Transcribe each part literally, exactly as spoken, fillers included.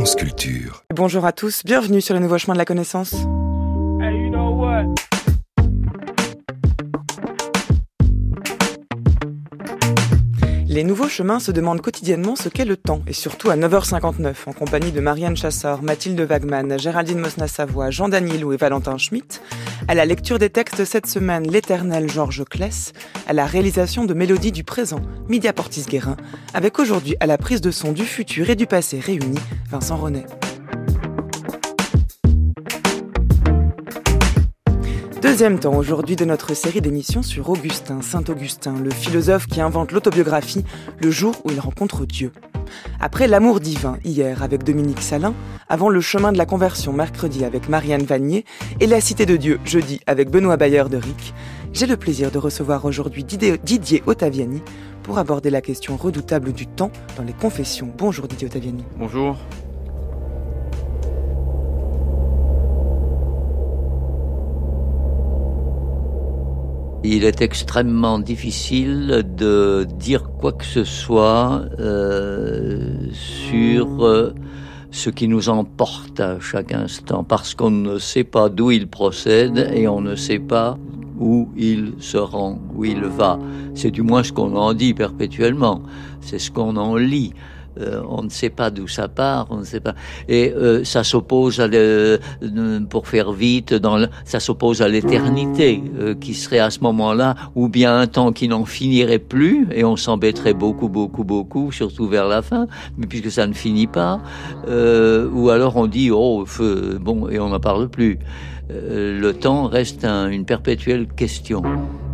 France Culture. Bonjour à tous, bienvenue sur le nouveau chemin de la connaissance. Hey, you know what? Les nouveaux chemins se demandent quotidiennement ce qu'est le temps, et surtout à neuf heures cinquante-neuf, en compagnie de Marianne Chassor, Mathilde Wagman, Géraldine Mosna-Savoie, Jean Danielou et Valentin Schmitt, à la lecture des textes cette semaine, l'éternel Georges Claes, à la réalisation de Mélodies du présent, Midia Portis-Guérin, avec aujourd'hui à la prise de son du futur et du passé réunis, Vincent Ronet. Deuxième temps aujourd'hui de notre série d'émissions sur Augustin, Saint-Augustin, le philosophe qui invente l'autobiographie le jour où il rencontre Dieu. Après l'amour divin hier avec Dominique Salin, avant le chemin de la conversion mercredi avec Marianne Vanier et la cité de Dieu jeudi avec Benoît Bayer de Ric, j'ai le plaisir de recevoir aujourd'hui Didier Ottaviani pour aborder la question redoutable du temps dans les confessions. Bonjour Didier Ottaviani. Bonjour. Il est extrêmement difficile de dire quoi que ce soit euh, sur euh, ce qui nous emporte à chaque instant, parce qu'on ne sait pas d'où il procède et on ne sait pas où il se rend, où il va. C'est du moins ce qu'on en dit perpétuellement, c'est ce qu'on en lit. Euh, on ne sait pas d'où ça part, on ne sait pas. Et euh, ça s'oppose à le, pour faire vite, dans le, ça s'oppose à l'éternité euh, qui serait à ce moment-là, ou bien un temps qui n'en finirait plus, et on s'embêterait beaucoup, beaucoup, beaucoup, surtout vers la fin, mais puisque ça ne finit pas, euh, ou alors on dit oh feu, bon, et on n'en parle plus. Euh, le temps reste un, une perpétuelle question.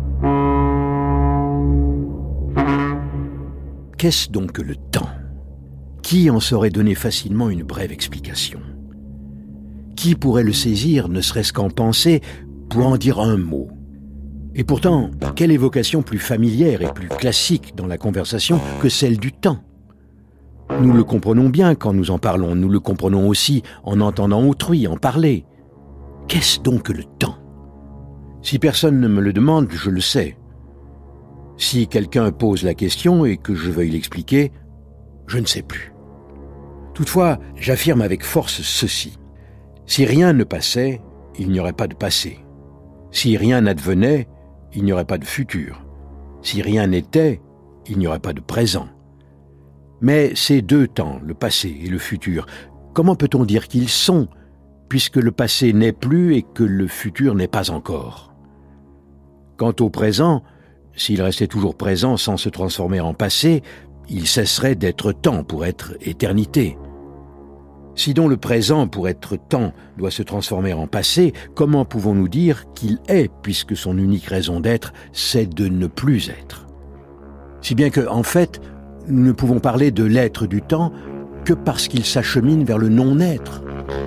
Qu'est-ce donc que le temps ? Qui en saurait donner facilement une brève explication ? Qui pourrait le saisir, ne serait-ce qu'en pensée, pour en dire un mot ? Et pourtant, quelle évocation plus familière et plus classique dans la conversation que celle du temps ? Nous le comprenons bien quand nous en parlons, nous le comprenons aussi en entendant autrui en parler. Qu'est-ce donc que le temps ? Si personne ne me le demande, je le sais. Si quelqu'un pose la question et que je veuille l'expliquer, je ne sais plus. Toutefois, j'affirme avec force ceci. Si rien ne passait, il n'y aurait pas de passé. Si rien n'advenait, il n'y aurait pas de futur. Si rien n'était, il n'y aurait pas de présent. Mais ces deux temps, le passé et le futur, comment peut-on dire qu'ils sont, puisque le passé n'est plus et que le futur n'est pas encore ? Quant au présent, s'il restait toujours présent sans se transformer en passé, il cesserait d'être temps pour être éternité. Si donc le présent pour être temps doit se transformer en passé, comment pouvons-nous dire qu'il est, puisque son unique raison d'être, c'est de ne plus être ? Si bien que, en fait, nous ne pouvons parler de l'être du temps que parce qu'il s'achemine vers le non-être.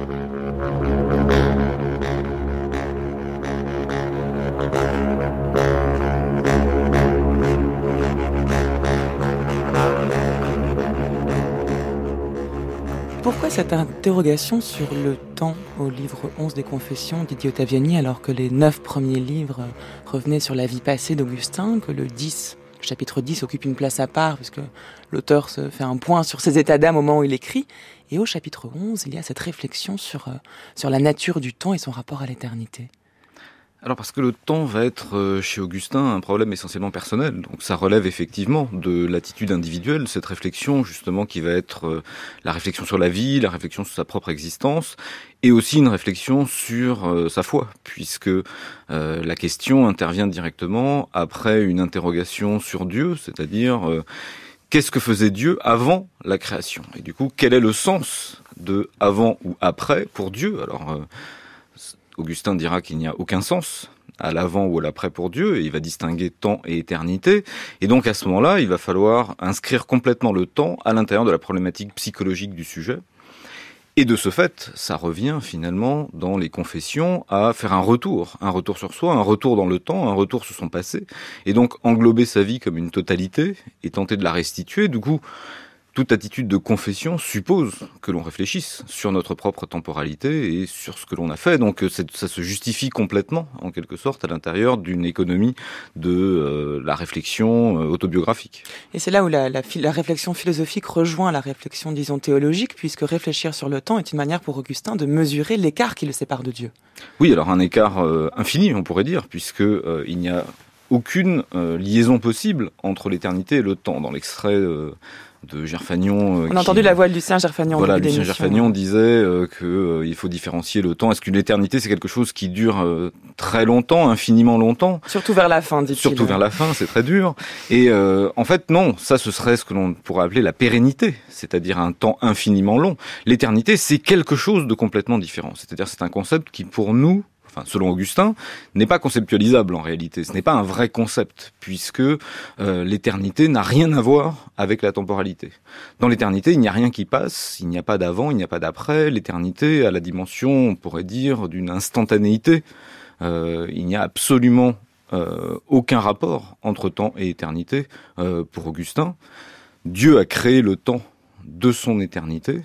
Pourquoi cette interrogation sur le temps au livre onze des Confessions, Didier Ottaviani, alors que les neuf premiers livres revenaient sur la vie passée d'Augustin, que le dix, le chapitre dix occupe une place à part, puisque l'auteur se fait un point sur ses états d'âme au moment où il écrit, et au chapitre onze, il y a cette réflexion sur, sur la nature du temps et son rapport à l'éternité. Alors parce que le temps va être chez Augustin un problème essentiellement personnel, donc ça relève effectivement de l'attitude individuelle, cette réflexion justement qui va être la réflexion sur la vie, la réflexion sur sa propre existence, et aussi une réflexion sur euh, sa foi, puisque euh, la question intervient directement après une interrogation sur Dieu, c'est-à-dire euh, qu'est-ce que faisait Dieu avant la création ? Et du coup, quel est le sens de avant ou après pour Dieu ? Alors euh, Augustin dira qu'il n'y a aucun sens à l'avant ou à l'après pour Dieu, et il va distinguer temps et éternité. Et donc à ce moment-là, il va falloir inscrire complètement le temps à l'intérieur de la problématique psychologique du sujet. Et de ce fait, ça revient finalement dans les confessions à faire un retour, un retour sur soi, un retour dans le temps, un retour sur son passé, et donc englober sa vie comme une totalité et tenter de la restituer. Du coup, toute attitude de confession suppose que l'on réfléchisse sur notre propre temporalité et sur ce que l'on a fait. Donc ça se justifie complètement, en quelque sorte, à l'intérieur d'une économie de euh, la réflexion euh, autobiographique. Et c'est là où la, la, la réflexion philosophique rejoint la réflexion, disons, théologique, puisque réfléchir sur le temps est une manière pour Augustin de mesurer l'écart qui le sépare de Dieu. Oui, alors un écart euh, infini, on pourrait dire, puisque euh, il n'y a aucune euh, liaison possible entre l'éternité et le temps. Dans l'extrait euh, de Gerfagnon... Euh, On a entendu la voix de Lucien Gerfagnon. Voilà, Lucien Gerfagnon disait euh, qu'il euh, faut différencier le temps. Est-ce qu'une éternité, c'est quelque chose qui dure euh, très longtemps, infiniment longtemps ? Surtout vers la fin, dit-il. Surtout vers la fin, c'est très dur. Et euh, en fait, non, ça, ce serait ce que l'on pourrait appeler la pérennité, c'est-à-dire un temps infiniment long. L'éternité, c'est quelque chose de complètement différent. C'est-à-dire, c'est un concept qui, pour nous, enfin, selon Augustin, n'est pas conceptualisable en réalité. Ce n'est pas un vrai concept, puisque euh, l'éternité n'a rien à voir avec la temporalité. Dans l'éternité, il n'y a rien qui passe, il n'y a pas d'avant, il n'y a pas d'après. L'éternité a la dimension, on pourrait dire, d'une instantanéité. Euh, il n'y a absolument euh, aucun rapport entre temps et éternité euh, pour Augustin. Dieu a créé le temps de son éternité.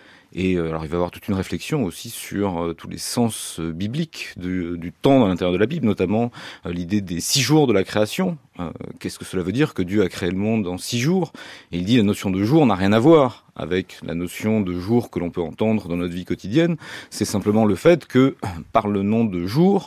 Et euh, alors il va y avoir toute une réflexion aussi sur euh, tous les sens euh, bibliques du, du temps dans l'intérieur de la Bible, notamment euh, l'idée des six jours de la création. Euh, qu'est-ce que cela veut dire que Dieu a créé le monde en six jours ? Et il dit la notion de jour n'a rien à voir avec la notion de jour que l'on peut entendre dans notre vie quotidienne. C'est simplement le fait que par le nom de jour,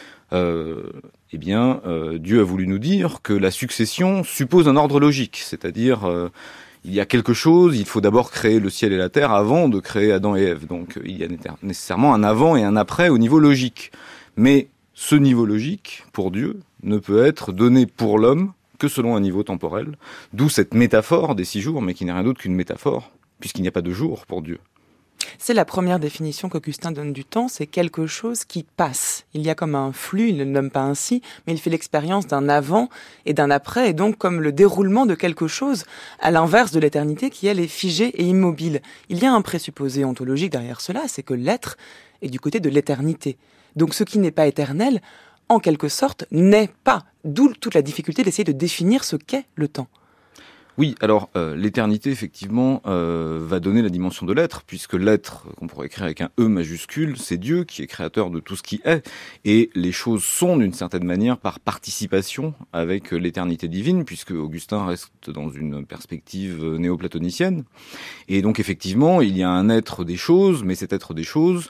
euh, eh bien euh, Dieu a voulu nous dire que la succession suppose un ordre logique, c'est-à-dire euh, il y a quelque chose, il faut d'abord créer le ciel et la terre avant de créer Adam et Ève. Donc il y a nécessairement un avant et un après au niveau logique. Mais ce niveau logique, pour Dieu, ne peut être donné pour l'homme que selon un niveau temporel. D'où cette métaphore des six jours, mais qui n'est rien d'autre qu'une métaphore, puisqu'il n'y a pas de jour pour Dieu. C'est la première définition qu'Augustin donne du temps, c'est quelque chose qui passe. Il y a comme un flux, il ne le nomme pas ainsi, mais il fait l'expérience d'un avant et d'un après, et donc comme le déroulement de quelque chose, à l'inverse de l'éternité qui, elle, est figée et immobile. Il y a un présupposé ontologique derrière cela, c'est que l'être est du côté de l'éternité. Donc ce qui n'est pas éternel, en quelque sorte, n'est pas. D'où toute la difficulté d'essayer de définir ce qu'est le temps. Oui, alors euh, l'éternité, effectivement, euh, va donner la dimension de l'être, puisque l'être, qu'on pourrait écrire avec un E majuscule, c'est Dieu qui est créateur de tout ce qui est, et les choses sont d'une certaine manière par participation avec l'éternité divine, puisque Augustin reste dans une perspective néoplatonicienne. Et donc effectivement, il y a un être des choses, mais cet être des choses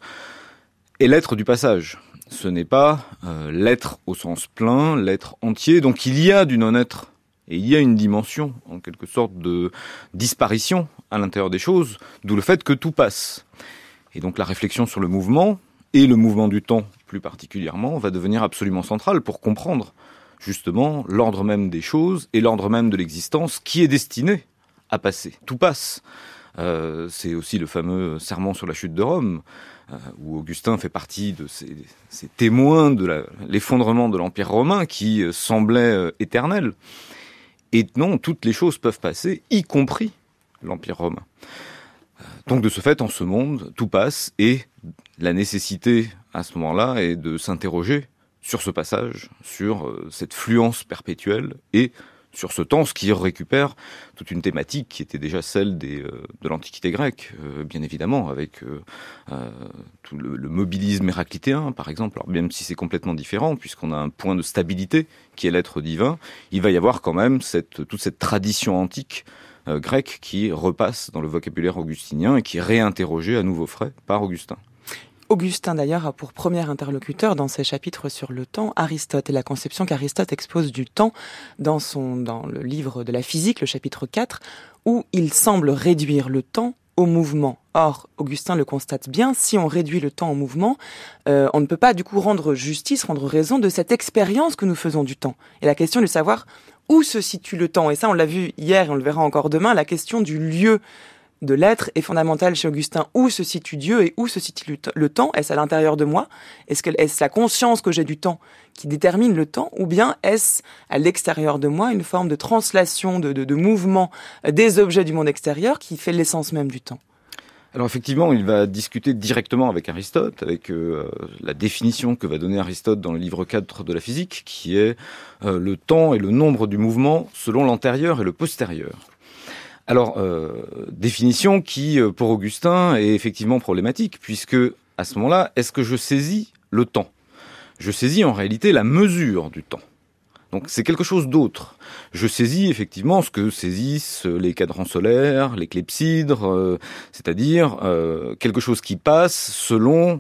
est l'être du passage. Ce n'est pas euh, l'être au sens plein, l'être entier, donc il y a du non-être. Et il y a une dimension, en quelque sorte, de disparition à l'intérieur des choses, d'où le fait que tout passe. Et donc la réflexion sur le mouvement, et le mouvement du temps plus particulièrement, va devenir absolument centrale pour comprendre, justement, l'ordre même des choses et l'ordre même de l'existence qui est destiné à passer. Tout passe. Euh, c'est aussi le fameux serment sur la chute de Rome, euh, où Augustin fait partie de ces, ces témoins de la, l'effondrement de l'Empire romain qui euh, semblait euh, éternel. Et non, toutes les choses peuvent passer, y compris l'Empire romain. Donc de ce fait, en ce monde, tout passe, et la nécessité à ce moment-là est de s'interroger sur ce passage, sur euh, cette fluence perpétuelle, et sur ce temps, ce qui récupère toute une thématique qui était déjà celle des, euh, de l'Antiquité grecque, euh, bien évidemment, avec euh, euh, tout le, le mobilisme héraclitéen, par exemple. Alors, même si c'est complètement différent, puisqu'on a un point de stabilité qui est l'être divin, il va y avoir quand même cette, toute cette tradition antique euh, grecque qui repasse dans le vocabulaire augustinien et qui est réinterrogée à nouveau frais par Augustin. Augustin, d'ailleurs, a pour premier interlocuteur dans ses chapitres sur le temps Aristote et la conception qu'Aristote expose du temps dans, son, dans le livre de la physique, le chapitre quatre, où il semble réduire le temps au mouvement. Or, Augustin le constate bien, si on réduit le temps au mouvement, euh, on ne peut pas du coup rendre justice, rendre raison de cette expérience que nous faisons du temps. Et la question est de savoir où se situe le temps. Et ça, on l'a vu hier et on le verra encore demain, la question du lieu de l'être est fondamentale chez Augustin. Où se situe Dieu et où se situe le, t- le temps ? Est-ce à l'intérieur de moi ? Est-ce, que, est-ce la conscience que j'ai du temps qui détermine le temps ? Ou bien est-ce à l'extérieur de moi une forme de translation, de, de, de mouvement des objets du monde extérieur qui fait l'essence même du temps ? Alors effectivement, il va discuter directement avec Aristote, avec euh, la définition que va donner Aristote dans le livre quatre de la physique, qui est euh, le temps et le nombre du mouvement selon l'antérieur et le postérieur. Alors, euh, définition qui, pour Augustin, est effectivement problématique, puisque, à ce moment-là, est-ce que je saisis le temps ? Je saisis en réalité la mesure du temps. Donc c'est quelque chose d'autre. Je saisis effectivement ce que saisissent les cadrans solaires, les clepsydres, euh, c'est-à-dire euh, quelque chose qui passe selon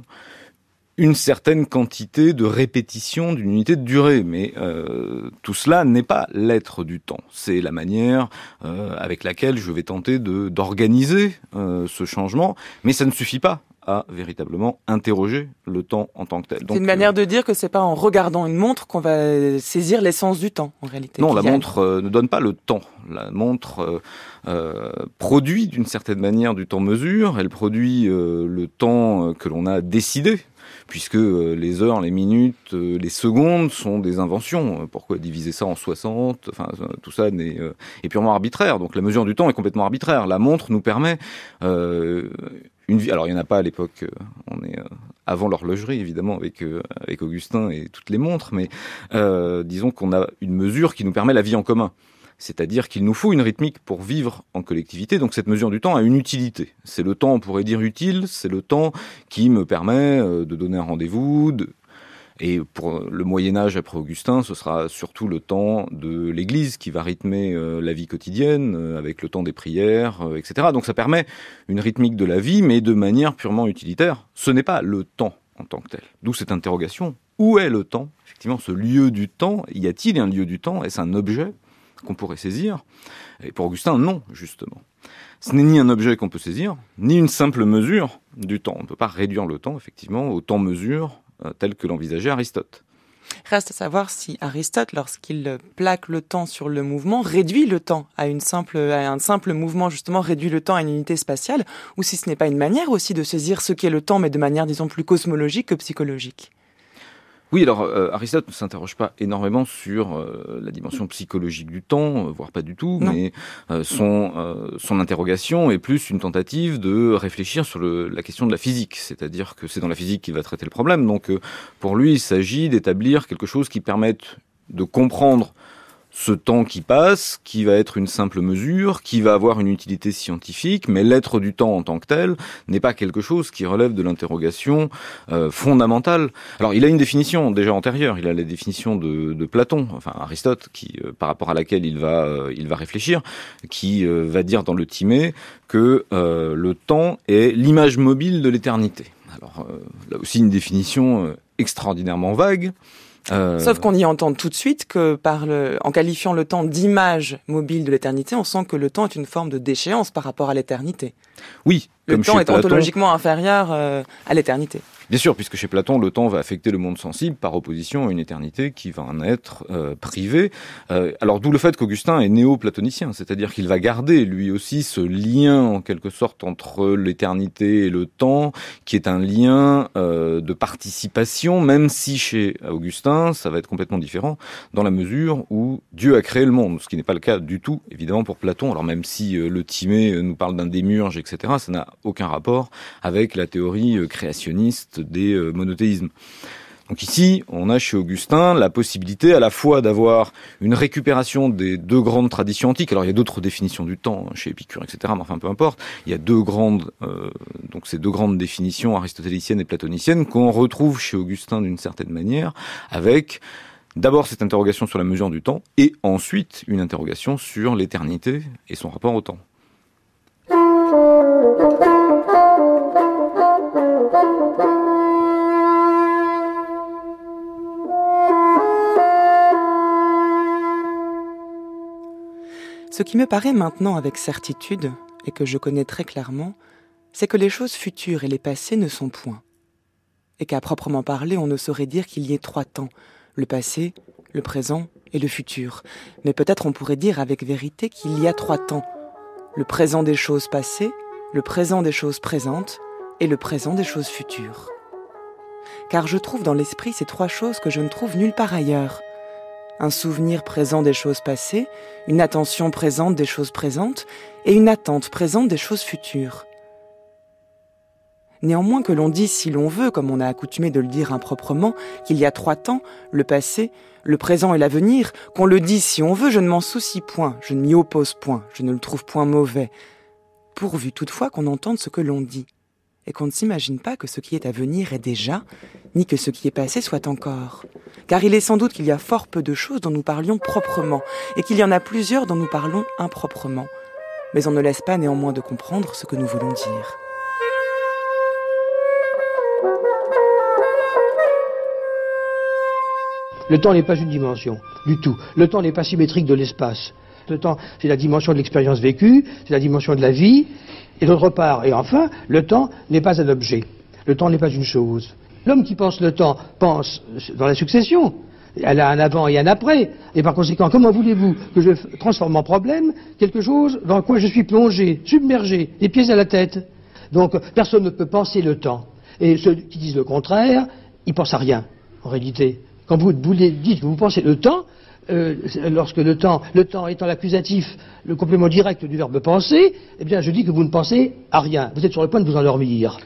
une certaine quantité de répétition d'une unité de durée. Mais euh, tout cela n'est pas l'être du temps. C'est la manière euh, avec laquelle je vais tenter de, d'organiser euh, ce changement. Mais ça ne suffit pas à véritablement interroger le temps en tant que tel. Donc, c'est une manière de dire que c'est pas en regardant une montre qu'on va saisir l'essence du temps, en réalité. Non, la montre euh, ne donne pas le temps. La montre euh, euh, produit d'une certaine manière du temps-mesure. Elle produit euh, le temps que l'on a décidé, puisque euh, les heures, les minutes, euh, les secondes sont des inventions. Pourquoi diviser ça en soixante ? Enfin, tout ça n'est, euh, est purement arbitraire. Donc la mesure du temps est complètement arbitraire. La montre nous permet... Euh, Une vie, alors il n'y en a pas à l'époque, euh, on est euh, avant l'horlogerie évidemment avec euh, avec Augustin et toutes les montres, mais euh, disons qu'on a une mesure qui nous permet la vie en commun. C'est-à-dire qu'il nous faut une rythmique pour vivre en collectivité, donc cette mesure du temps a une utilité. C'est le temps, on pourrait dire utile, c'est le temps qui me permet euh, de donner un rendez-vous, de... Et pour le Moyen-Âge, après Augustin, ce sera surtout le temps de l'Église qui va rythmer euh, la vie quotidienne, euh, avec le temps des prières, euh, et cetera. Donc ça permet une rythmique de la vie, mais de manière purement utilitaire. Ce n'est pas le temps en tant que tel. D'où cette interrogation. Où est le temps ? Effectivement, ce lieu du temps, y a-t-il un lieu du temps ? Est-ce un objet qu'on pourrait saisir ? Et pour Augustin, non, justement. Ce n'est ni un objet qu'on peut saisir, ni une simple mesure du temps. On ne peut pas réduire le temps, effectivement, au temps-mesure, tel que l'envisageait Aristote. Reste à savoir si Aristote, lorsqu'il plaque le temps sur le mouvement, réduit le temps à, une simple, à un simple mouvement, justement, réduit le temps à une unité spatiale, ou si ce n'est pas une manière aussi de saisir ce qu'est le temps, mais de manière, disons, plus cosmologique que psychologique. Oui, alors euh, Aristote ne s'interroge pas énormément sur euh, la dimension psychologique du temps, euh, voire pas du tout, non. mais euh, son, euh, son interrogation est plus une tentative de réfléchir sur le, la question de la physique, c'est-à-dire que c'est dans la physique qu'il va traiter le problème. Donc euh, pour lui, il s'agit d'établir quelque chose qui permette de comprendre ce temps qui passe, qui va être une simple mesure, qui va avoir une utilité scientifique, mais l'être du temps en tant que tel n'est pas quelque chose qui relève de l'interrogation euh, fondamentale. Alors, il a une définition déjà antérieure, il a la définition de, de Platon, enfin Aristote, qui, euh, par rapport à laquelle il va, euh, il va réfléchir, qui euh, va dire dans le Timée que euh, le temps est l'image mobile de l'éternité. Alors, euh, là aussi une définition euh, extraordinairement vague. Euh... Sauf qu'on y entend tout de suite que, par le, en qualifiant le temps d'image mobile de l'éternité, on sent que le temps est une forme de déchéance par rapport à l'éternité. Oui. Le comme temps est Platon, ontologiquement inférieur euh, à l'éternité. Bien sûr, puisque chez Platon, le temps va affecter le monde sensible par opposition à une éternité qui va en être euh, privée. Euh, alors d'où le fait qu'Augustin est néo-platonicien, c'est-à-dire qu'il va garder lui aussi ce lien en quelque sorte entre l'éternité et le temps, qui est un lien euh, de participation, même si chez Augustin, ça va être complètement différent, dans la mesure où Dieu a créé le monde, ce qui n'est pas le cas du tout, évidemment, pour Platon. Alors même si euh, le Timée nous parle d'un démiurge, et cetera, ça n'a aucun rapport avec la théorie euh, créationniste des euh, monothéismes. Donc ici, on a chez Augustin la possibilité à la fois d'avoir une récupération des deux grandes traditions antiques. Alors il y a d'autres définitions du temps chez Épicure, et cetera. Mais enfin peu importe. Il y a deux grandes, euh, donc ces deux grandes définitions aristotéliciennes et platoniciennes qu'on retrouve chez Augustin d'une certaine manière, avec d'abord cette interrogation sur la mesure du temps et ensuite une interrogation sur l'éternité et son rapport au temps. Ce qui me paraît maintenant avec certitude, et que je connais très clairement, c'est que les choses futures et les passées ne sont point. Et qu'à proprement parler, on ne saurait dire qu'il y ait trois temps, le passé, le présent et le futur. Mais peut-être on pourrait dire avec vérité qu'il y a trois temps, le présent des choses passées, le présent des choses présentes et le présent des choses futures. Car je trouve dans l'esprit ces trois choses que je ne trouve nulle part ailleurs. Un souvenir présent des choses passées, une attention présente des choses présentes et une attente présente des choses futures. Néanmoins que l'on dise si l'on veut, comme on a accoutumé de le dire improprement, qu'il y a trois temps, le passé, le présent et l'avenir, qu'on le dise si on veut, je ne m'en soucie point, je ne m'y oppose point, je ne le trouve point mauvais, pourvu toutefois qu'on entende ce que l'on dit, et qu'on ne s'imagine pas que ce qui est à venir est déjà, ni que ce qui est passé soit encore. Car il est sans doute qu'il y a fort peu de choses dont nous parlions proprement, et qu'il y en a plusieurs dont nous parlons improprement. Mais on ne laisse pas néanmoins de comprendre ce que nous voulons dire. Le temps n'est pas une dimension, du tout. Le temps n'est pas symétrique de l'espace. Le temps, c'est la dimension de l'expérience vécue, c'est la dimension de la vie. Et d'autre part, et enfin, le temps n'est pas un objet. Le temps n'est pas une chose. L'homme qui pense le temps pense dans la succession. Elle a un avant et un après. Et par conséquent, comment voulez-vous que je transforme en problème quelque chose dans quoi je suis plongé, submergé, les pieds à la tête? Donc, personne ne peut penser le temps. Et ceux qui disent le contraire, ils pensent à rien, en réalité. Quand vous, vous dites que vous pensez le temps, euh, lorsque le temps, le temps étant l'accusatif, le complément direct du verbe penser, eh bien je dis que vous ne pensez à rien. Vous êtes sur le point de vous endormir.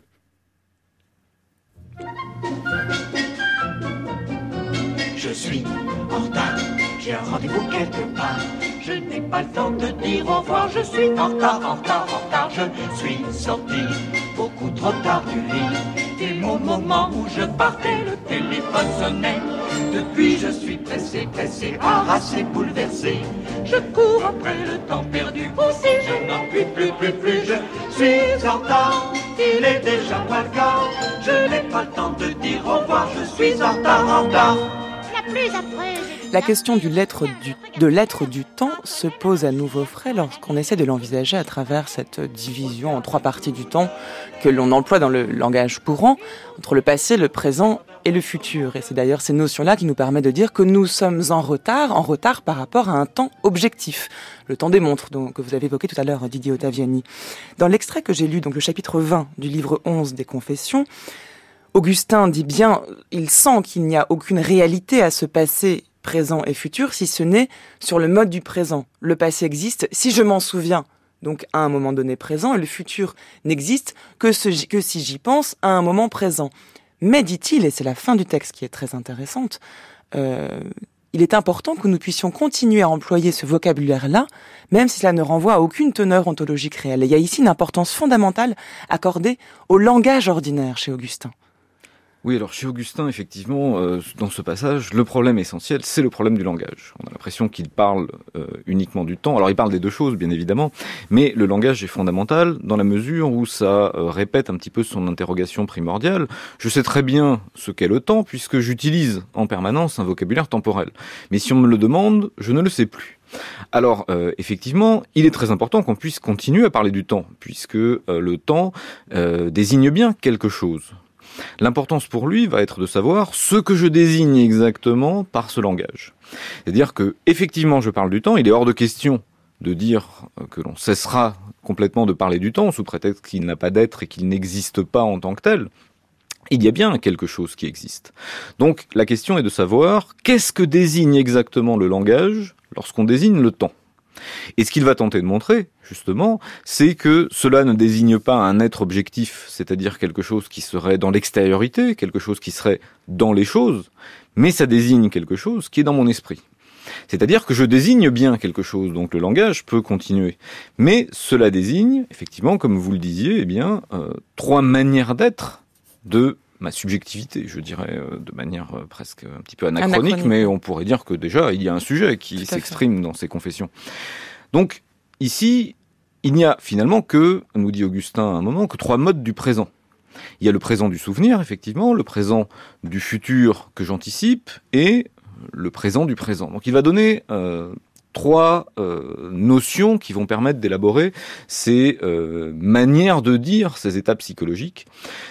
Je suis en retard, j'ai un rendez-vous quelque part. Je n'ai pas le temps de dire au revoir, je suis en retard, en retard, en retard. Je suis sorti beaucoup trop tard du lit. Et au moment où je partais, le téléphone sonnait. Depuis, je suis pressé, pressé, harassé, bouleversé. Je cours après le temps perdu aussi. Je n'en puis plus, plus, plus. Je suis en retard, il est déjà pas le cas. Je n'ai pas le temps de dire au revoir, je suis en retard, en retard. La plus après. La question du l'être du, de l'être du temps se pose à nouveau frais lorsqu'on essaie de l'envisager à travers cette division en trois parties du temps que l'on emploie dans le langage courant, entre le passé, le présent et le futur. Et c'est d'ailleurs ces notions-là qui nous permettent de dire que nous sommes en retard, en retard par rapport à un temps objectif. Le temps des montres, donc, que vous avez évoqué tout à l'heure, Didier Ottaviani. Dans l'extrait que j'ai lu, donc le chapitre vingt du livre onze des Confessions, Augustin dit bien, il sent qu'il n'y a aucune réalité à ce passé présent et futur, si ce n'est sur le mode du présent. Le passé existe si je m'en souviens, donc à un moment donné présent, et le futur n'existe que, ce, que si j'y pense à un moment présent. Mais, dit-il, et c'est la fin du texte qui est très intéressante, euh, il est important que nous puissions continuer à employer ce vocabulaire-là, même si cela ne renvoie à aucune teneur ontologique réelle. Et il y a ici une importance fondamentale accordée au langage ordinaire chez Augustin. Oui, alors chez Augustin, effectivement, euh, dans ce passage, le problème essentiel, c'est le problème du langage. On a l'impression qu'il parle euh, uniquement du temps. Alors il parle des deux choses, bien évidemment, mais le langage est fondamental dans la mesure où ça euh, répète un petit peu son interrogation primordiale. Je sais très bien ce qu'est le temps, puisque j'utilise en permanence un vocabulaire temporel. Mais si on me le demande, je ne le sais plus. Alors, euh, effectivement, il est très important qu'on puisse continuer à parler du temps, puisque euh, le temps euh, désigne bien quelque chose. L'importance pour lui va être de savoir ce que je désigne exactement par ce langage. C'est-à-dire que, effectivement, je parle du temps, il est hors de question de dire que l'on cessera complètement de parler du temps sous prétexte qu'il n'a pas d'être et qu'il n'existe pas en tant que tel. Il y a bien quelque chose qui existe. Donc, la question est de savoir qu'est-ce que désigne exactement le langage lorsqu'on désigne le temps. Et ce qu'il va tenter de montrer, justement, c'est que cela ne désigne pas un être objectif, c'est-à-dire quelque chose qui serait dans l'extériorité, quelque chose qui serait dans les choses, mais ça désigne quelque chose qui est dans mon esprit. C'est-à-dire que je désigne bien quelque chose, donc le langage peut continuer. Mais cela désigne, effectivement, comme vous le disiez, eh bien, euh, trois manières d'être de ma subjectivité, je dirais, euh, de manière euh, presque un petit peu anachronique, anachronique, mais on pourrait dire que déjà, il y a un sujet qui s'exprime dans ces confessions. Donc, ici, il n'y a finalement que, nous dit Augustin à un moment, que trois modes du présent. Il y a le présent du souvenir, effectivement, le présent du futur que j'anticipe, et le présent du présent. Donc il va donner euh, trois euh, notions qui vont permettre d'élaborer ces euh, manières de dire, ces étapes psychologiques.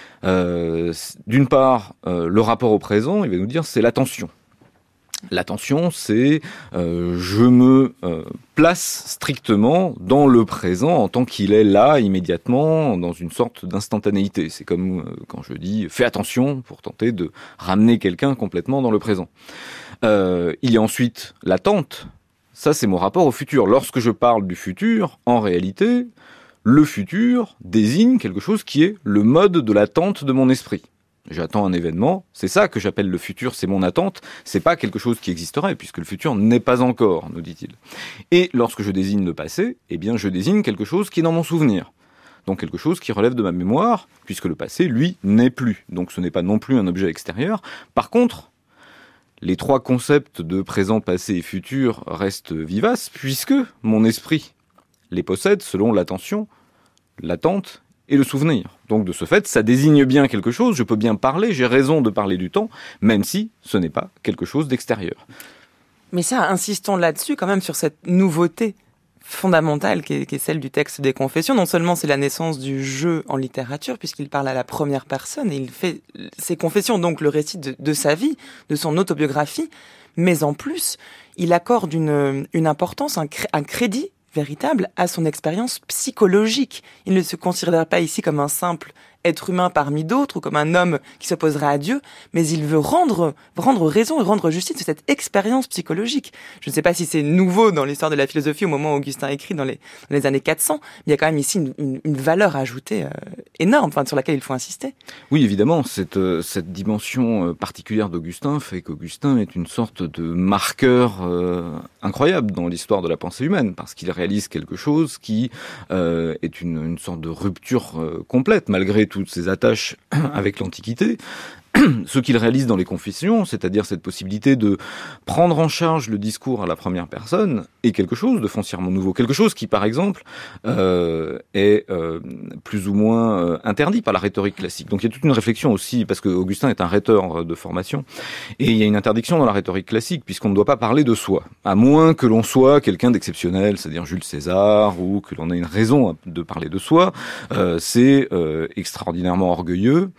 Euh, d'une part, euh, le rapport au présent, il va nous dire, c'est l'attention. L'attention, c'est euh, je me euh, place strictement dans le présent en tant qu'il est là, immédiatement, dans une sorte d'instantanéité. C'est comme euh, quand je dis « fais attention » pour tenter de ramener quelqu'un complètement dans le présent. Euh, il y a ensuite l'attente. Ça, c'est mon rapport au futur. Lorsque je parle du futur, en réalité, le futur désigne quelque chose qui est le mode de l'attente de mon esprit. J'attends un événement, c'est ça que j'appelle le futur, c'est mon attente, c'est pas quelque chose qui existerait, puisque le futur n'est pas encore, nous dit-il. Et lorsque je désigne le passé, eh bien je désigne quelque chose qui est dans mon souvenir. Donc quelque chose qui relève de ma mémoire, puisque le passé, lui, n'est plus. Donc ce n'est pas non plus un objet extérieur. Par contre, les trois concepts de présent, passé et futur restent vivaces, puisque mon esprit les possède selon l'attention, l'attente et le souvenir. Donc de ce fait, ça désigne bien quelque chose, je peux bien parler, j'ai raison de parler du temps, même si ce n'est pas quelque chose d'extérieur. Mais ça, insistons là-dessus quand même sur cette nouveauté fondamentale qui est, qui est celle du texte des Confessions. Non seulement c'est la naissance du jeu en littérature, puisqu'il parle à la première personne et il fait ses confessions, donc le récit de, de sa vie, de son autobiographie, mais en plus, il accorde une, une importance, un, cré, un crédit véritable à son expérience psychologique. Il ne se considère pas ici comme un simple être humain parmi d'autres ou comme un homme qui s'opposerait à Dieu, mais il veut rendre, rendre raison et rendre justice de cette expérience psychologique. Je ne sais pas si c'est nouveau dans l'histoire de la philosophie au moment où Augustin écrit dans les, dans les années quatre cents, mais il y a quand même ici une, une, une valeur ajoutée euh, énorme, enfin, sur laquelle il faut insister. Oui, évidemment, cette, euh, cette dimension particulière d'Augustin fait qu'Augustin est une sorte de marqueur euh, incroyable dans l'histoire de la pensée humaine, parce qu'il réalise quelque chose qui euh, est une, une sorte de rupture euh, complète, malgré toutes ses attaches avec l'Antiquité. Ce qu'il réalise dans les Confessions, c'est-à-dire cette possibilité de prendre en charge le discours à la première personne, est quelque chose de foncièrement nouveau. Quelque chose qui, par exemple, euh, est euh, plus ou moins euh, interdit par la rhétorique classique. Donc il y a toute une réflexion aussi, parce que Augustin est un rhéteur de formation, et il y a une interdiction dans la rhétorique classique, puisqu'on ne doit pas parler de soi, à moins que l'on soit quelqu'un d'exceptionnel, c'est-à-dire Jules César, ou que l'on ait une raison de parler de soi. Euh, c'est euh, extraordinairement orgueilleux.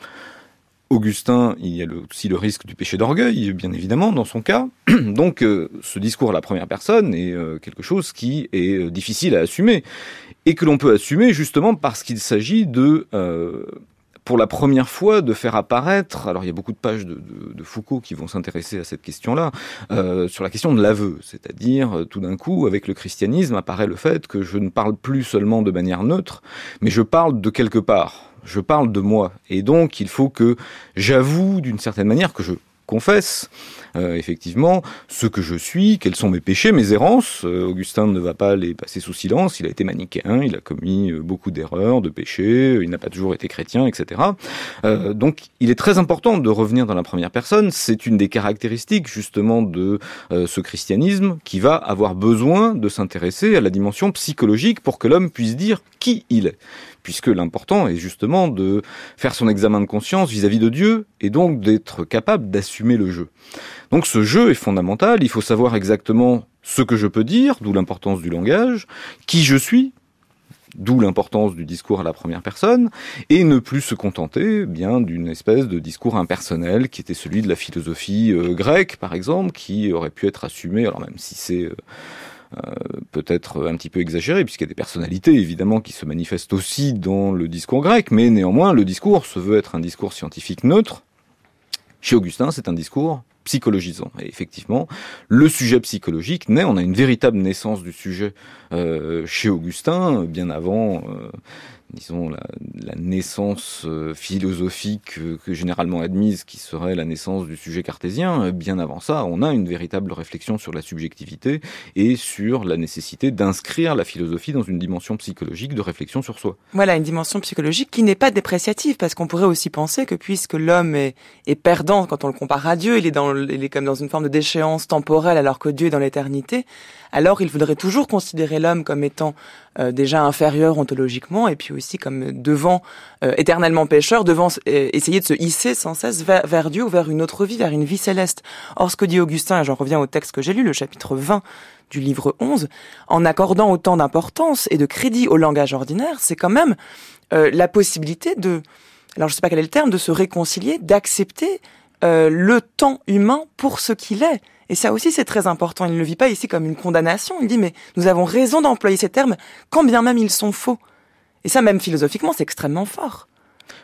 Augustin, il y a le, aussi le risque du péché d'orgueil, bien évidemment, dans son cas. Donc, euh, ce discours à la première personne est euh, quelque chose qui est euh, difficile à assumer. Et que l'on peut assumer justement parce qu'il s'agit de, euh, pour la première fois, de faire apparaître... Alors, il y a beaucoup de pages de, de, de Foucault qui vont s'intéresser à cette question-là, euh, sur la question de l'aveu. C'est-à-dire, euh, tout d'un coup, avec le christianisme, apparaît le fait que je ne parle plus seulement de manière neutre, mais je parle de quelque part. Je parle de moi, et donc il faut que j'avoue d'une certaine manière, que je confesse euh, effectivement ce que je suis, quels sont mes péchés, mes errances. Euh, Augustin ne va pas les passer sous silence, il a été manichéen, il a commis euh, beaucoup d'erreurs, de péchés, il n'a pas toujours été chrétien, et cetera. Euh, donc il est très important de revenir dans la première personne, c'est une des caractéristiques justement de euh, ce christianisme qui va avoir besoin de s'intéresser à la dimension psychologique pour que l'homme puisse dire qui il est. Puisque l'important est justement de faire son examen de conscience vis-à-vis de Dieu, et donc d'être capable d'assumer le jeu. Donc ce jeu est fondamental, il faut savoir exactement ce que je peux dire, d'où l'importance du langage, qui je suis, d'où l'importance du discours à la première personne, et ne plus se contenter bien d'une espèce de discours impersonnel qui était celui de la philosophie euh, grecque, par exemple, qui aurait pu être assumé, alors même si c'est... Euh, Euh, peut-être un petit peu exagéré, puisqu'il y a des personnalités, évidemment, qui se manifestent aussi dans le discours grec, mais néanmoins, le discours se veut être un discours scientifique neutre. Chez Augustin, c'est un discours psychologisant. Et effectivement, le sujet psychologique naît, on a une véritable naissance du sujet euh, chez Augustin, bien avant... Euh, disons, la, la naissance euh, philosophique euh, que généralement admise, qui serait la naissance du sujet cartésien. Euh, bien avant ça, on a une véritable réflexion sur la subjectivité et sur la nécessité d'inscrire la philosophie dans une dimension psychologique de réflexion sur soi. Voilà, une dimension psychologique qui n'est pas dépréciative, parce qu'on pourrait aussi penser que puisque l'homme est, est perdant quand on le compare à Dieu, il est, dans, il est comme dans une forme de déchéance temporelle alors que Dieu est dans l'éternité, alors il faudrait toujours considérer l'homme comme étant euh, déjà inférieur ontologiquement, et puis aussi comme devant, euh, éternellement pécheur, devant euh, essayer de se hisser sans cesse vers, vers Dieu ou vers une autre vie, vers une vie céleste. Or, ce que dit Augustin, et j'en reviens au texte que j'ai lu, le chapitre vingt du livre onze, en accordant autant d'importance et de crédit au langage ordinaire, c'est quand même euh, la possibilité de, alors je sais pas quel est le terme, de se réconcilier, d'accepter euh, le temps humain pour ce qu'il est. Et ça aussi, c'est très important. Il ne le vit pas ici comme une condamnation. Il dit, mais nous avons raison d'employer ces termes, quand bien même ils sont faux. Et ça, même philosophiquement, c'est extrêmement fort.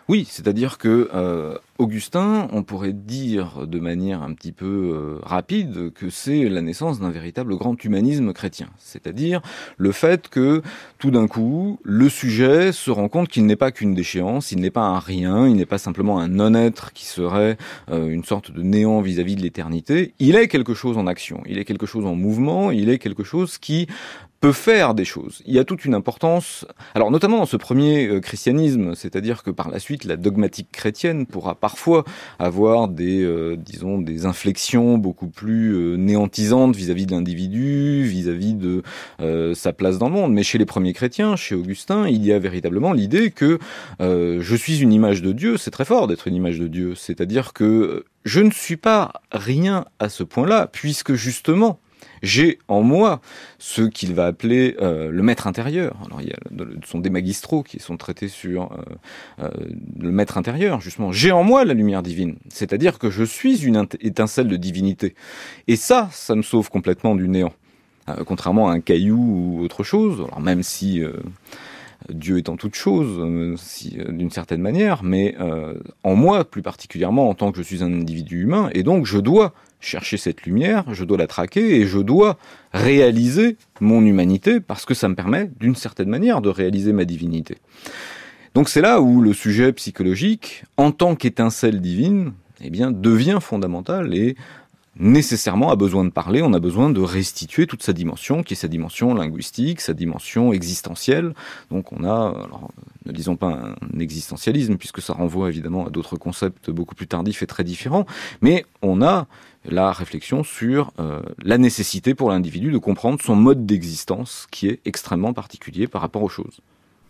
Oui, c'est-à-dire que euh, Augustin, on pourrait dire de manière un petit peu euh, rapide que c'est la naissance d'un véritable grand humanisme chrétien. C'est-à-dire le fait que tout d'un coup, le sujet se rend compte qu'il n'est pas qu'une déchéance, il n'est pas un rien, il n'est pas simplement un non-être qui serait euh, une sorte de néant vis-à-vis de l'éternité. Il est quelque chose en action, il est quelque chose en mouvement, il est quelque chose qui peut faire des choses. Il y a toute une importance, alors notamment dans ce premier euh, christianisme, c'est-à-dire que par la suite, la dogmatique chrétienne pourra parfois avoir des, euh, disons, des inflexions beaucoup plus euh, néantisantes vis-à-vis de l'individu, vis-à-vis de euh, sa place dans le monde. Mais chez les premiers chrétiens, chez Augustin, il y a véritablement l'idée que euh, je suis une image de Dieu, c'est très fort d'être une image de Dieu, c'est-à-dire que je ne suis pas rien à ce point-là, puisque justement, j'ai en moi ce qu'il va appeler euh, le maître intérieur. Alors il y a, ce sont des magistraux qui sont traités sur euh, euh, le maître intérieur, justement. J'ai en moi la lumière divine, c'est-à-dire que je suis une étincelle de divinité. Et ça, ça me sauve complètement du néant. Euh, contrairement à un caillou ou autre chose, alors même si... Euh, Dieu est en toute chose, euh, si, euh, d'une certaine manière, mais euh, en moi, plus particulièrement en tant que je suis un individu humain, et donc je dois chercher cette lumière, je dois la traquer, et je dois réaliser mon humanité, parce que ça me permet, d'une certaine manière, de réaliser ma divinité. Donc c'est là où le sujet psychologique, en tant qu'étincelle divine, eh bien, devient fondamental et nécessairement a besoin de parler, on a besoin de restituer toute sa dimension, qui est sa dimension linguistique, sa dimension existentielle. Donc on a, alors, ne disons pas un existentialisme, puisque ça renvoie évidemment à d'autres concepts beaucoup plus tardifs et très différents, mais on a la réflexion sur euh, la nécessité pour l'individu de comprendre son mode d'existence, qui est extrêmement particulier par rapport aux choses.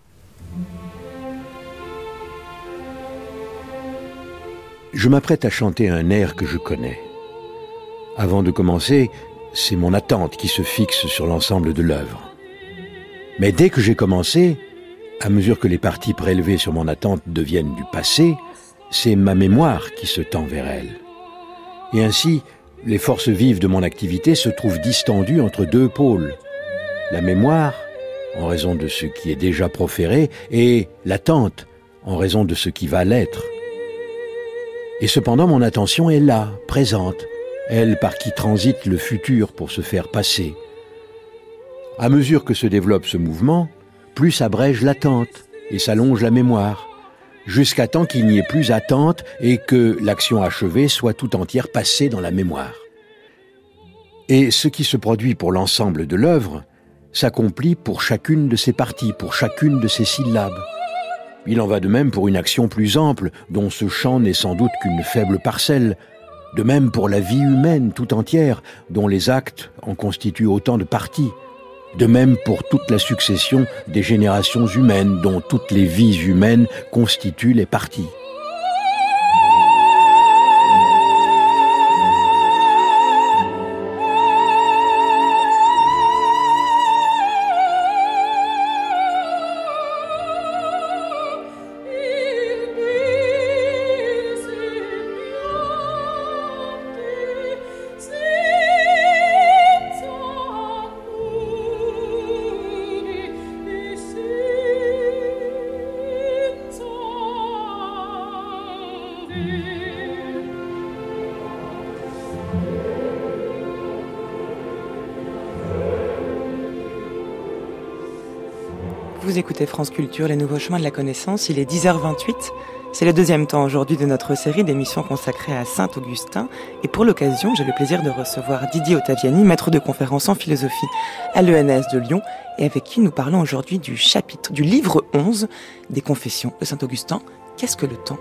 Je m'apprête à chanter un air que je connais. Avant de commencer, c'est mon attente qui se fixe sur l'ensemble de l'œuvre. Mais dès que j'ai commencé, à mesure que les parties prélevées sur mon attente deviennent du passé, c'est ma mémoire qui se tend vers elle. Et ainsi, les forces vives de mon activité se trouvent distendues entre deux pôles. La mémoire, en raison de ce qui est déjà proféré, et l'attente, en raison de ce qui va l'être. Et cependant, mon attention est là, présente, elle par qui transite le futur pour se faire passer. À mesure que se développe ce mouvement, plus s'abrège l'attente et s'allonge la mémoire, jusqu'à temps qu'il n'y ait plus attente et que l'action achevée soit tout entière passée dans la mémoire. Et ce qui se produit pour l'ensemble de l'œuvre s'accomplit pour chacune de ses parties, pour chacune de ses syllabes. Il en va de même pour une action plus ample, dont ce champ n'est sans doute qu'une faible parcelle, de même pour la vie humaine tout entière, dont les actes en constituent autant de parties, de même pour toute la succession des générations humaines, dont toutes les vies humaines constituent les parties. Vous écoutez France Culture, les nouveaux chemins de la connaissance, il est dix heures vingt-huit. C'est le deuxième temps aujourd'hui de notre série d'émissions consacrée à Saint-Augustin. Et pour l'occasion, j'ai le plaisir de recevoir Didier Ottaviani, maître de conférence en philosophie à l'E N S de Lyon, et avec qui nous parlons aujourd'hui du chapitre, du livre onze des Confessions de Saint-Augustin. Qu'est-ce que le temps ?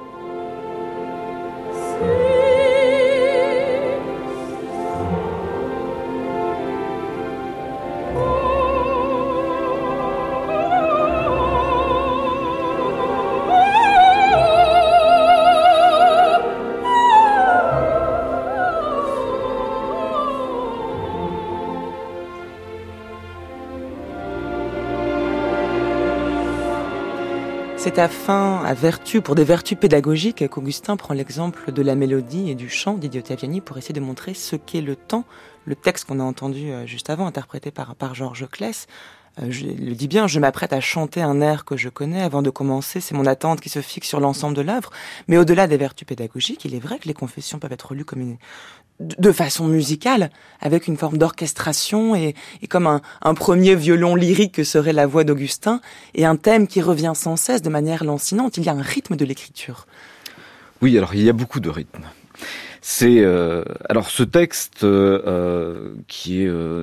C'est à fin, à vertu, pour des vertus pédagogiques, qu'Augustin prend l'exemple de la mélodie et du chant, Didier Ottaviani, pour essayer de montrer ce qu'est le temps. Le texte qu'on a entendu juste avant, interprété par, par Georges Claes, Euh, je le dis bien, je m'apprête à chanter un air que je connais avant de commencer. C'est mon attente qui se fixe sur l'ensemble de l'œuvre. Mais au-delà des vertus pédagogiques, il est vrai que les confessions peuvent être lues comme une, de façon musicale, avec une forme d'orchestration et, et comme un, un premier violon lyrique que serait la voix d'Augustin, et un thème qui revient sans cesse de manière lancinante. Il y a un rythme de l'écriture. Oui, alors il y a beaucoup de rythme. C'est euh, alors ce texte euh, qui est euh,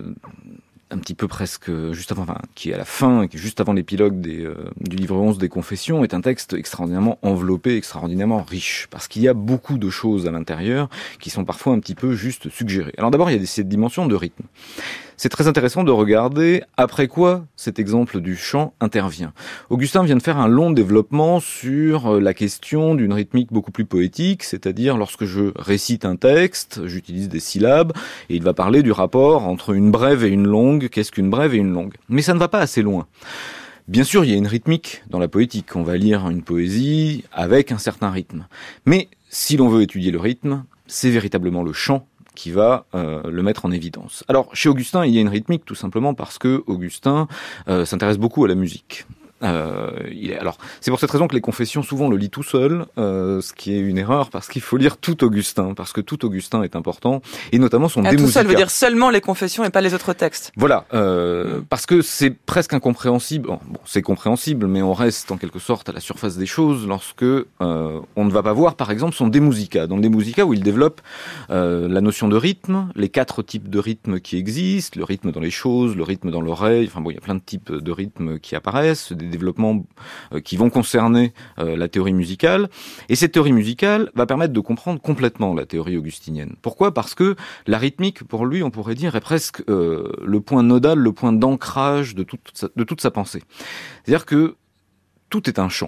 un petit peu presque juste avant, enfin, qui est à la fin, qui est juste avant l'épilogue des, euh, du livre onze des Confessions, est un texte extraordinairement enveloppé, extraordinairement riche, parce qu'il y a beaucoup de choses à l'intérieur qui sont parfois un petit peu juste suggérées. Alors d'abord, il y a cette dimension de rythme. C'est très intéressant de regarder après quoi cet exemple du chant intervient. Augustin vient de faire un long développement sur la question d'une rythmique beaucoup plus poétique, c'est-à-dire lorsque je récite un texte, j'utilise des syllabes, et il va parler du rapport entre une brève et une longue, qu'est-ce qu'une brève et une longue. Mais ça ne va pas assez loin. Bien sûr, il y a une rythmique dans la poétique, on va lire une poésie avec un certain rythme. Mais si l'on veut étudier le rythme, c'est véritablement le chant qui va euh, le mettre en évidence. Alors, chez Augustin, il y a une rythmique tout simplement parce que Augustin euh, s'intéresse beaucoup à la musique. Euh, il est, alors, c'est pour cette raison que les Confessions, souvent, on le lit tout seul, euh, ce qui est une erreur, parce qu'il faut lire tout Augustin, parce que tout Augustin est important, et notamment son ah, De Musica. Tout seul veut dire seulement les Confessions et pas les autres textes. Voilà, euh, mmh. parce que c'est presque incompréhensible, bon, c'est compréhensible, mais on reste en quelque sorte à la surface des choses lorsque euh, on ne va pas voir, par exemple, son De Musica, dans le De Musica où il développe euh, la notion de rythme, les quatre types de rythmes qui existent, le rythme dans les choses, le rythme dans l'oreille, enfin bon, il y a plein de types de rythmes qui apparaissent, des développements euh, qui vont concerner euh, la théorie musicale. Et cette théorie musicale va permettre de comprendre complètement la théorie augustinienne. Pourquoi ? Parce que la rythmique, pour lui, on pourrait dire, est presque euh, le point nodal, le point d'ancrage de toute sa, de toute sa pensée. C'est-à-dire que tout est un chant.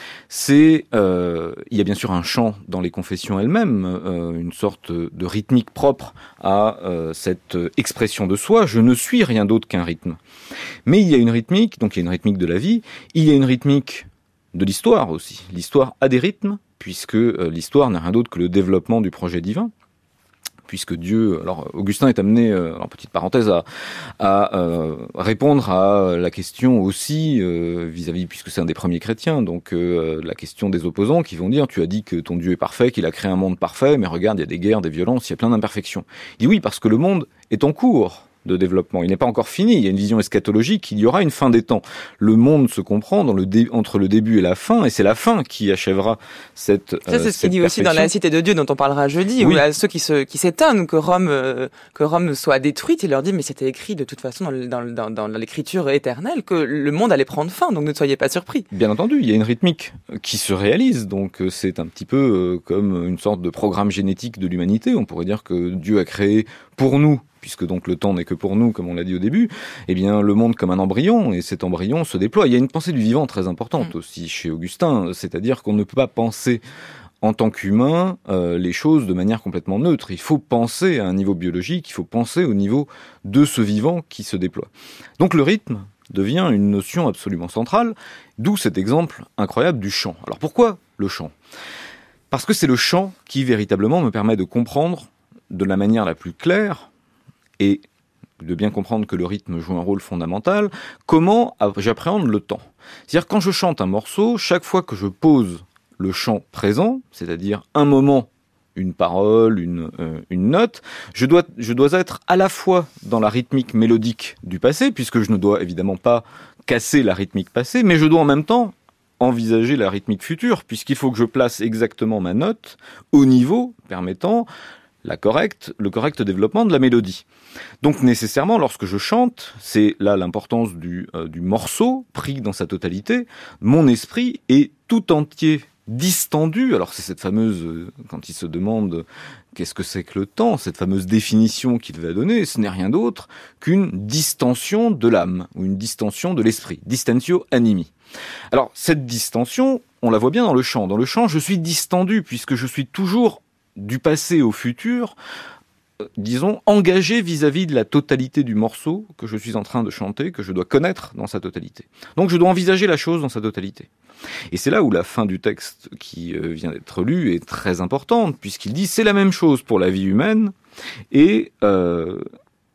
C'est, euh, il y a bien sûr un chant dans les Confessions elles-mêmes, euh, une sorte de rythmique propre à euh, cette expression de soi. Je ne suis rien d'autre qu'un rythme. Mais il y a une rythmique, donc il y a une rythmique de la vie, il y a une rythmique de l'histoire aussi. L'histoire a des rythmes, puisque euh, l'histoire n'est rien d'autre que le développement du projet divin. Puisque Dieu, alors Augustin est amené, euh, en petite parenthèse, à, à euh, répondre à la question aussi euh, vis-à-vis, puisque c'est un des premiers chrétiens, donc euh, la question des opposants qui vont dire, tu as dit que ton Dieu est parfait, qu'il a créé un monde parfait, mais regarde, il y a des guerres, des violences, il y a plein d'imperfections. Il dit oui, parce que le monde est en cours de développement. Il n'est pas encore fini. Il y a une vision eschatologique. Il y aura une fin des temps. Le monde se comprend dans le dé- entre le début et la fin, et c'est la fin qui achèvera cette. Ça, c'est euh, ce qu'il dit aussi dans la Cité de Dieu, dont on parlera jeudi, oui. où à ceux qui se qui s'étonnent que Rome euh, que Rome soit détruite, il leur dit mais c'était écrit de toute façon dans, dans, dans, dans l'écriture éternelle que le monde allait prendre fin. Donc ne soyez pas surpris. Bien entendu, il y a une rythmique qui se réalise. Donc c'est un petit peu euh, comme une sorte de programme génétique de l'humanité. On pourrait dire que Dieu a créé pour nous, puisque donc le temps n'est que pour nous, comme on l'a dit au début, eh bien le monde comme un embryon, et cet embryon se déploie. Il y a une pensée du vivant très importante mmh. aussi chez Augustin, c'est-à-dire qu'on ne peut pas penser en tant qu'humain euh, les choses de manière complètement neutre. Il faut penser à un niveau biologique, il faut penser au niveau de ce vivant qui se déploie. Donc le rythme devient une notion absolument centrale, d'où cet exemple incroyable du chant. Alors pourquoi le chant ? Parce que c'est le chant qui véritablement me permet de comprendre de la manière la plus claire et de bien comprendre que le rythme joue un rôle fondamental, comment j'appréhende le temps. C'est-à-dire quand je chante un morceau, chaque fois que je pose le chant présent, c'est-à-dire un moment, une parole, une, euh, une note, je dois, je dois être à la fois dans la rythmique mélodique du passé, puisque je ne dois évidemment pas casser la rythmique passée, mais je dois en même temps envisager la rythmique future, puisqu'il faut que je place exactement ma note au niveau permettant la correcte, le correct développement de la mélodie. Donc nécessairement, lorsque je chante, c'est là l'importance du, euh, du morceau pris dans sa totalité, mon esprit est tout entier distendu. Alors c'est cette fameuse, euh, quand il se demande qu'est-ce que c'est que le temps, cette fameuse définition qu'il va donner, ce n'est rien d'autre qu'une distension de l'âme, ou une distension de l'esprit, distentio animi. Alors cette distension, on la voit bien dans le chant. Dans le chant, je suis distendu, puisque je suis toujours du passé au futur, euh, disons, engagé vis-à-vis de la totalité du morceau que je suis en train de chanter, que je dois connaître dans sa totalité. Donc je dois envisager la chose dans sa totalité. Et c'est là où la fin du texte qui euh, vient d'être lu est très importante, puisqu'il dit c'est la même chose pour la vie humaine, et euh,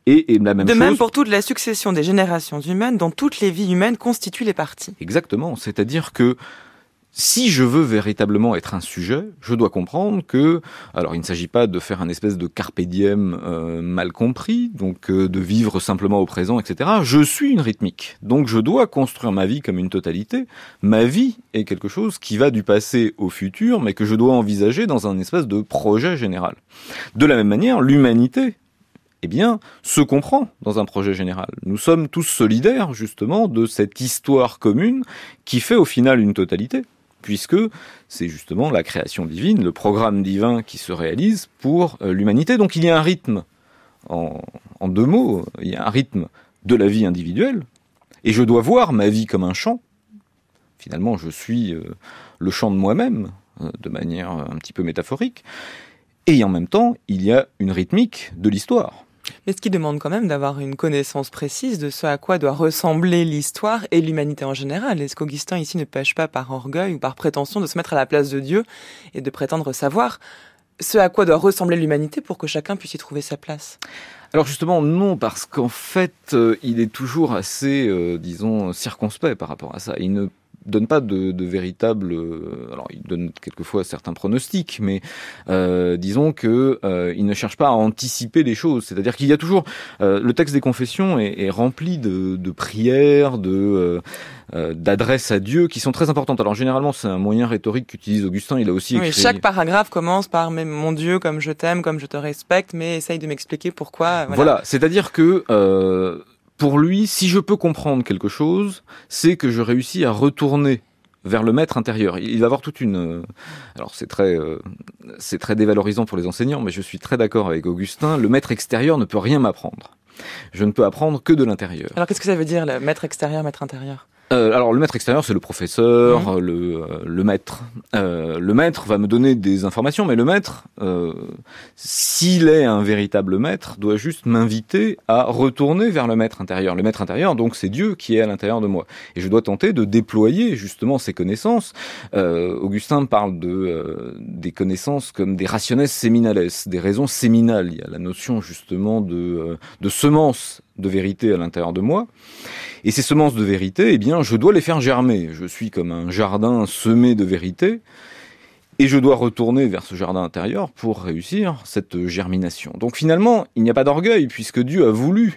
Et, et la même de chose... même pour toute la succession des générations humaines dont toutes les vies humaines constituent les parties. Exactement, c'est-à-dire que si je veux véritablement être un sujet, je dois comprendre que, alors il ne s'agit pas de faire un espèce de carpe diem euh, mal compris, donc euh, de vivre simplement au présent, et cetera. Je suis une rythmique, donc je dois construire ma vie comme une totalité. Ma vie est quelque chose qui va du passé au futur, mais que je dois envisager dans un espèce de projet général. De la même manière, l'humanité, eh bien, se comprend dans un projet général. Nous sommes tous solidaires, justement, de cette histoire commune qui fait au final une totalité, puisque c'est justement la création divine, le programme divin qui se réalise pour euh, l'humanité. Donc il y a un rythme, en, en deux mots, il y a un rythme de la vie individuelle, et je dois voir ma vie comme un chant. Finalement, je suis euh, le chant de moi-même, euh, de manière un petit peu métaphorique, et en même temps, il y a une rythmique de l'histoire. Mais ce qui demande quand même d'avoir une connaissance précise de ce à quoi doit ressembler l'histoire et l'humanité en général. Est-ce qu'Augustin ici ne pêche pas par orgueil ou par prétention de se mettre à la place de Dieu et de prétendre savoir ce à quoi doit ressembler l'humanité pour que chacun puisse y trouver sa place ? Alors justement non, parce qu'en fait, euh, il est toujours assez, euh, disons, circonspect par rapport à ça. Il ne donne pas de, de véritable... Euh, alors, il donne quelquefois certains pronostics, mais euh, disons que euh, il ne cherche pas à anticiper les choses. C'est-à-dire qu'il y a toujours... Euh, le texte des Confessions est, est rempli de, de prières, de... Euh, Euh, d'adresses à Dieu qui sont très importantes. Alors généralement c'est un moyen rhétorique qu'utilise Augustin, il a aussi écrit... Oui, chaque paragraphe commence par « mon Dieu, comme je t'aime, comme je te respecte », mais essaye de m'expliquer pourquoi... Voilà, voilà c'est-à-dire que euh, pour lui, si je peux comprendre quelque chose, c'est que je réussis à retourner vers le maître intérieur. Il va avoir toute une... Alors c'est très, euh, c'est très dévalorisant pour les enseignants, mais je suis très d'accord avec Augustin, le maître extérieur ne peut rien m'apprendre. Je ne peux apprendre que de l'intérieur. Alors qu'est-ce que ça veut dire, le maître extérieur, maître intérieur ? Euh, alors le maître extérieur c'est le professeur, mmh. le, euh, le maître. Euh, le maître va me donner des informations, mais le maître, euh, s'il est un véritable maître, doit juste m'inviter à retourner vers le maître intérieur. Le maître intérieur, donc c'est Dieu qui est à l'intérieur de moi. Et je dois tenter de déployer justement ces connaissances. Euh, Augustin parle de, euh, des connaissances comme des rationes seminales, des raisons séminales. Il y a la notion justement de, euh, de semence de vérité à l'intérieur de moi. Et ces semences de vérité, eh bien, je dois les faire germer. Je suis comme un jardin semé de vérité, et je dois retourner vers ce jardin intérieur pour réussir cette germination. Donc finalement, il n'y a pas d'orgueil, puisque Dieu a voulu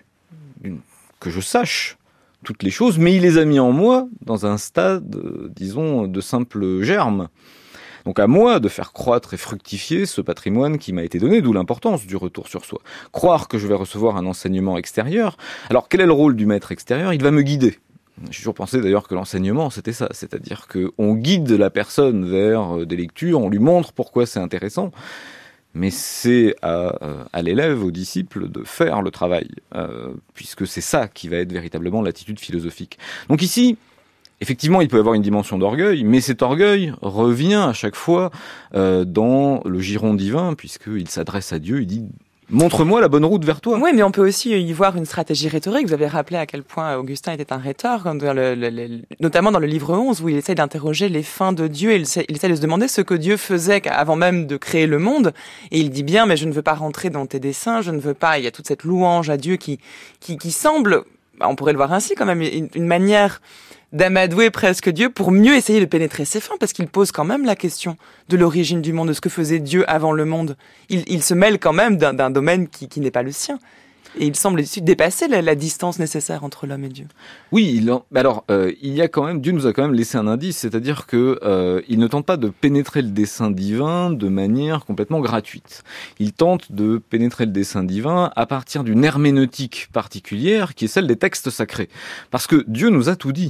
que je sache toutes les choses, mais il les a mis en moi dans un stade, disons, de simple germe. Donc à moi de faire croître et fructifier ce patrimoine qui m'a été donné, d'où l'importance du retour sur soi. Croire que je vais recevoir un enseignement extérieur. Alors quel est le rôle du maître extérieur ? Il va me guider. J'ai toujours pensé d'ailleurs que l'enseignement c'était ça, c'est-à-dire qu'on guide la personne vers des lectures, on lui montre pourquoi c'est intéressant, mais c'est à, à l'élève, au disciple de faire le travail, euh, puisque c'est ça qui va être véritablement l'attitude philosophique. Donc ici, effectivement, il peut y avoir une dimension d'orgueil, mais cet orgueil revient à chaque fois euh, dans le giron divin, puisqu'il s'adresse à Dieu, il dit « Montre-moi la bonne route vers toi ». Oui, mais on peut aussi y voir une stratégie rhétorique. Vous avez rappelé à quel point Augustin était un rhéteur, dans le, le, le, notamment dans le livre onze, où il essaie d'interroger les fins de Dieu, et il essaie, il essaie de se demander ce que Dieu faisait avant même de créer le monde, et il dit bien « mais je ne veux pas rentrer dans tes desseins, je ne veux pas ». Il y a toute cette louange à Dieu qui, qui, qui semble, on pourrait le voir ainsi quand même, une, une manière d'amadouer presque Dieu pour mieux essayer de pénétrer ses fins, parce qu'il pose quand même la question de l'origine du monde, de ce que faisait Dieu avant le monde. Il, il se mêle quand même d'un, d'un domaine qui, qui n'est pas le sien. Et il semble dépasser la, la distance nécessaire entre l'homme et Dieu. Oui, il en, alors euh, il y a quand même, Dieu nous a quand même laissé un indice, c'est-à-dire que euh, il ne tente pas de pénétrer le dessein divin de manière complètement gratuite. Il tente de pénétrer le dessein divin à partir d'une herméneutique particulière qui est celle des textes sacrés. Parce que Dieu nous a tout dit.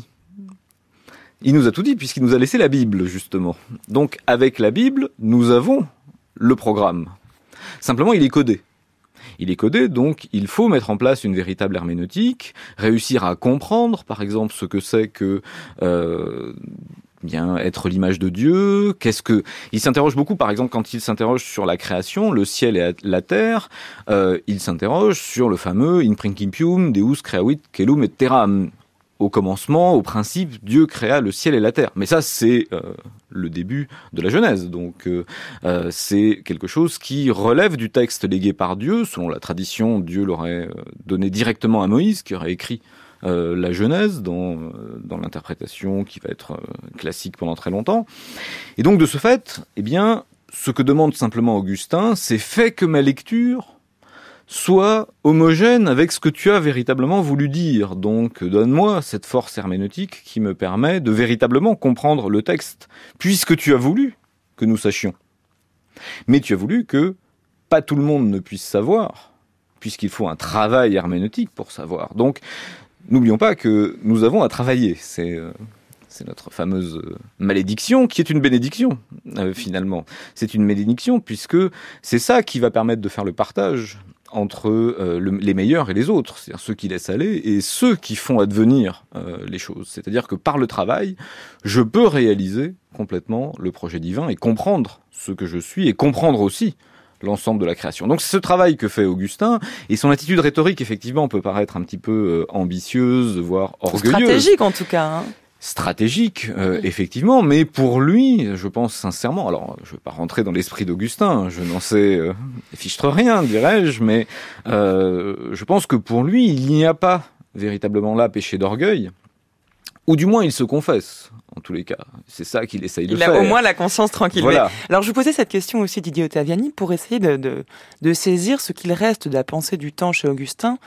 Il nous a tout dit puisqu'il nous a laissé la Bible, justement. Donc, avec la Bible, nous avons le programme. Simplement, il est codé. Il est codé, donc il faut mettre en place une véritable herméneutique, réussir à comprendre, par exemple, ce que c'est que euh, bien être l'image de Dieu. Qu'est-ce que il s'interroge beaucoup, par exemple, quand il s'interroge sur la création, le ciel et la terre. Euh, il s'interroge sur le fameux in principium Deus creavit caelum et terram. au commencement, au principe, Dieu créa le ciel et la terre. Mais ça, c'est euh, le début de la Genèse. Donc, euh, euh, c'est quelque chose qui relève du texte légué par Dieu. Selon la tradition, Dieu l'aurait donné directement à Moïse, qui aurait écrit euh, la Genèse dans, dans l'interprétation qui va être euh, classique pendant très longtemps. Et donc, de ce fait, eh bien, ce que demande simplement Augustin, c'est « fais que ma lecture soit homogène avec ce que tu as véritablement voulu dire. Donc, donne-moi cette force herméneutique qui me permet de véritablement comprendre le texte, puisque tu as voulu que nous sachions. Mais tu as voulu que pas tout le monde ne puisse savoir, puisqu'il faut un travail herméneutique pour savoir. Donc, n'oublions pas que nous avons à travailler. C'est... Euh C'est notre fameuse malédiction, qui est une bénédiction, euh, finalement. C'est une bénédiction, puisque c'est ça qui va permettre de faire le partage entre euh, le, les meilleurs et les autres, c'est-à-dire ceux qui laissent aller et ceux qui font advenir euh, les choses. C'est-à-dire que par le travail, je peux réaliser complètement le projet divin et comprendre ce que je suis et comprendre aussi l'ensemble de la création. Donc c'est ce travail que fait Augustin, et son attitude rhétorique, effectivement, peut paraître un petit peu euh, ambitieuse, voire orgueilleuse. Stratégique, en tout cas, hein. Stratégique, euh, effectivement, mais pour lui, je pense sincèrement, alors je ne vais pas rentrer dans l'esprit d'Augustin, je n'en sais euh, fichtre rien, dirais-je, mais euh, je pense que pour lui, il n'y a pas véritablement là péché d'orgueil, ou du moins il se confesse, en tous les cas. C'est ça qu'il essaye de il faire. Il a au moins la conscience tranquille. Voilà. Mais, alors je vous posais cette question aussi, Didier Ottaviani, pour essayer de, de, de saisir ce qu'il reste de la pensée du temps chez Augustin.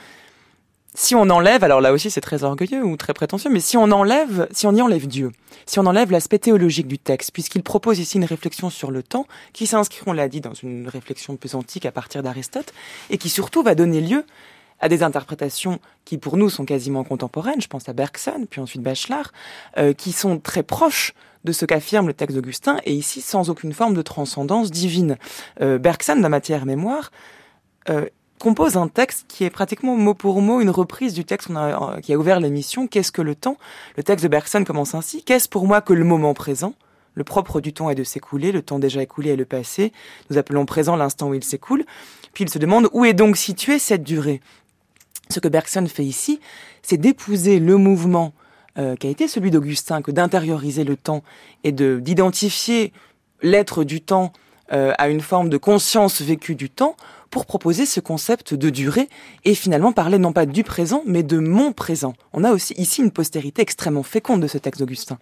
Si on enlève, alors là aussi c'est très orgueilleux ou très prétentieux, mais si on enlève, si on y enlève Dieu, si on enlève l'aspect théologique du texte, puisqu'il propose ici une réflexion sur le temps, qui s'inscrit, on l'a dit, dans une réflexion plus antique à partir d'Aristote, et qui surtout va donner lieu à des interprétations qui pour nous sont quasiment contemporaines, je pense à Bergson, puis ensuite Bachelard, euh, qui sont très proches de ce qu'affirme le texte d'Augustin, et ici sans aucune forme de transcendance divine. Euh, Bergson, dans Matière et Mémoire, euh, compose un texte qui est pratiquement mot pour mot une reprise du texte qu'on a, qui a ouvert l'émission. Qu'est-ce que le temps ? Le texte de Bergson commence ainsi. Qu'est-ce pour moi que le moment présent ? Le propre du temps est de s'écouler, le temps déjà écoulé est le passé. Nous appelons présent l'instant où il s'écoule. Puis il se demande où est donc située cette durée ? Ce que Bergson fait ici, c'est d'épouser le mouvement euh, qui a été celui d'Augustin, que d'intérioriser le temps et de d'identifier l'être du temps euh, à une forme de conscience vécue du temps, pour proposer ce concept de durée et finalement parler non pas du présent, mais de mon présent. On a aussi ici une postérité extrêmement féconde de ce texte d'Augustin.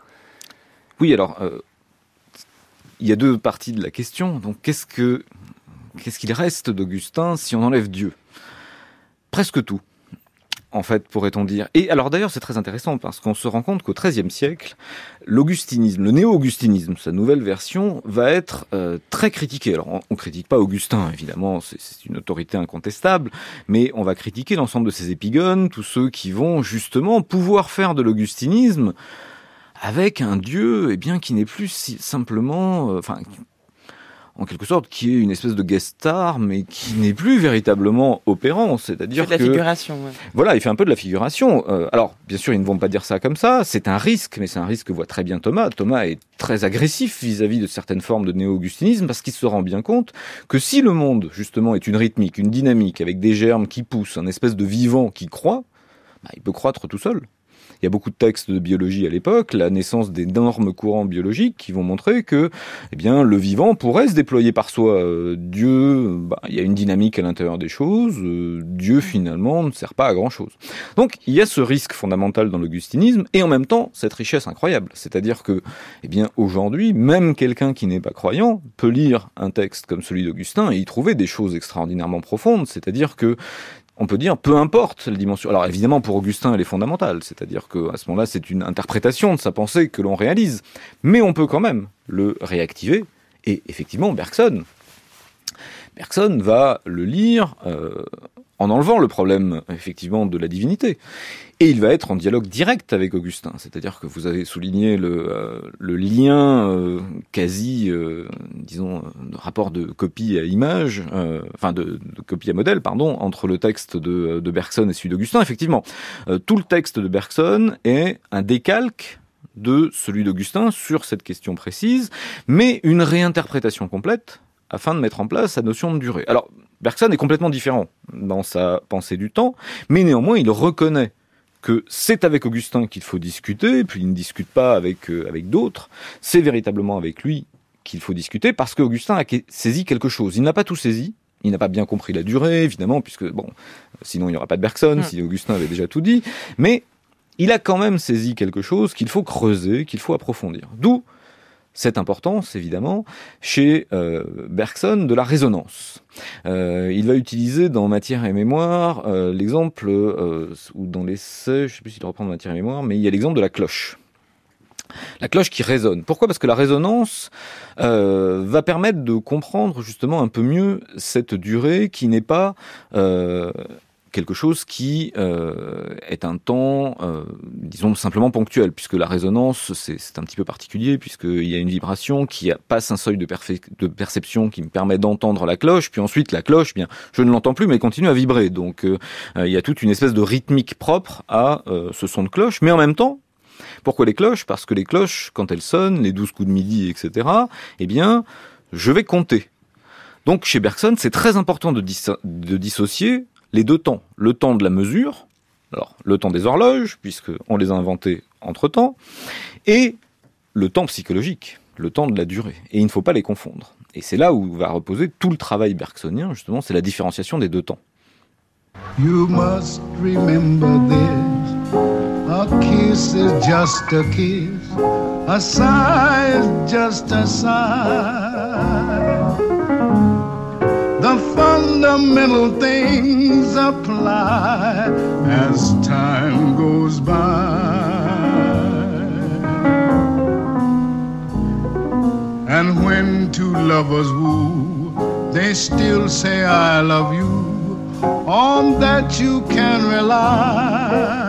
Oui, alors, euh, il y a deux parties de la question. Donc, qu'est-ce que, qu'est-ce qu'il reste d'Augustin si on enlève Dieu ? Presque tout, en fait, pourrait-on dire. Et alors d'ailleurs, c'est très intéressant parce qu'on se rend compte qu'au XIIIe siècle, l'augustinisme, le néo-augustinisme, sa nouvelle version, va être euh, très critiqué. Alors, on, on critique pas Augustin, évidemment, c'est, c'est une autorité incontestable, mais on va critiquer l'ensemble de ses épigones, tous ceux qui vont justement pouvoir faire de l'augustinisme avec un Dieu, eh bien, qui n'est plus si simplement, euh, enfin. en quelque sorte, qui est une espèce de guest star, mais qui n'est plus véritablement opérant. C'est-à-dire que... Il fait de la figuration, ouais. Voilà, il fait un peu de la figuration. Euh, alors, bien sûr, ils ne vont pas dire ça comme ça. C'est un risque, mais c'est un risque que voit très bien Thomas. Thomas est très agressif vis-à-vis de certaines formes de néo-augustinisme, parce qu'il se rend bien compte que si le monde, justement, est une rythmique, une dynamique, avec des germes qui poussent, un espèce de vivant qui croît, bah, il peut croître tout seul. Il y a beaucoup de textes de biologie à l'époque, la naissance d'énormes courants biologiques qui vont montrer que, eh bien, le vivant pourrait se déployer par soi. Euh, Dieu, bah, il y a une dynamique à l'intérieur des choses. Euh, Dieu, finalement, ne sert pas à grand-chose. Donc, il y a ce risque fondamental dans l'augustinisme et en même temps, cette richesse incroyable. C'est-à-dire que, eh bien, aujourd'hui, même quelqu'un qui n'est pas croyant peut lire un texte comme celui d'Augustin et y trouver des choses extraordinairement profondes. C'est-à-dire que on peut dire, peu importe la dimension. Alors évidemment, pour Augustin, elle est fondamentale, c'est-à-dire qu'à ce moment-là, c'est une interprétation de sa pensée que l'on réalise. Mais on peut quand même le réactiver. Et effectivement, Bergson, Bergson va le lire euh, en enlevant le problème, effectivement, de la divinité. Et il va être en dialogue direct avec Augustin. C'est-à-dire que vous avez souligné le, euh, le lien euh, quasi, euh, disons, de rapport de copie à image, euh, enfin de, de copie à modèle, pardon, entre le texte de, de Bergson et celui d'Augustin. Effectivement, euh, tout le texte de Bergson est un décalque de celui d'Augustin sur cette question précise, mais une réinterprétation complète afin de mettre en place la notion de durée. Alors, Bergson est complètement différent dans sa pensée du temps, mais néanmoins, il reconnaît que c'est avec Augustin qu'il faut discuter, puis il ne discute pas avec, euh, avec d'autres, c'est véritablement avec lui qu'il faut discuter, parce qu'Augustin a saisi quelque chose. Il n'a pas tout saisi, il n'a pas bien compris la durée, évidemment, puisque, bon, sinon il n'y aurait pas de Bergson, mmh. si Augustin avait déjà tout dit, mais il a quand même saisi quelque chose qu'il faut creuser, qu'il faut approfondir. D'où cette importance, évidemment, chez euh, Bergson de la résonance. Euh, il va utiliser dans Matière et Mémoire euh, l'exemple, euh, ou dans l'essai, je ne sais plus s'il reprend dans Matière et Mémoire, mais il y a l'exemple de la cloche. La cloche qui résonne. Pourquoi ? Parce que la résonance euh, va permettre de comprendre justement un peu mieux cette durée qui n'est pas euh, quelque chose qui euh, est un temps, euh, disons, simplement ponctuel, puisque la résonance, c'est, c'est un petit peu particulier, puisqu'il y a une vibration qui passe un seuil de, perfe- de perception qui me permet d'entendre la cloche, puis ensuite la cloche, bien, je ne l'entends plus, mais elle continue à vibrer. Donc, euh, il y a toute une espèce de rythmique propre à euh, ce son de cloche, mais en même temps, pourquoi les cloches ? Parce que les cloches, quand elles sonnent, les douze coups de midi, et cetera, eh bien, je vais compter. Donc, chez Bergson, c'est très important de, dis- de dissocier les deux temps. Le temps de la mesure, alors le temps des horloges, puisqu'on les a inventés entre-temps, et le temps psychologique, le temps de la durée. Et il ne faut pas les confondre. Et c'est là où va reposer tout le travail bergsonien, justement, c'est la différenciation des deux temps. You must remember this. A kiss is just a kiss. A sigh is just a sigh. The fundamental things apply as time goes by. And when two lovers woo, they still say I love you. On that you can rely.